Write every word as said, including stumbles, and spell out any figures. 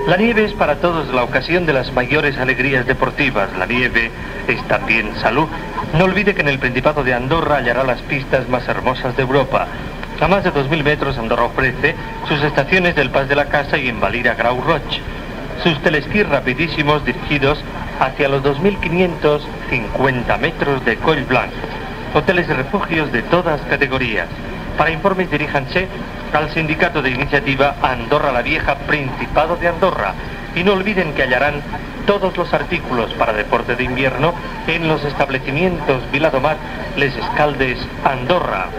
La nieve es para todos la ocasión de las mayores alegrías deportivas. La nieve es también salud. No olvide que en el Principado de Andorra hallará las pistas más hermosas de Europa. A más de dos mil metros, Andorra ofrece sus estaciones del Pas de la Casa y en Valira Grau Roig. Sus telesquís rapidísimos dirigidos hacia los dos mil quinientos cincuenta metros de Coll Blanc. Hoteles y refugios de todas categorías. Para informes diríjanse al Sindicato de Iniciativa Andorra la Vieja, Principado de Andorra. Y no olviden que hallarán todos los artículos para deporte de invierno en los establecimientos Viladomat, Les Escaldes, Andorra.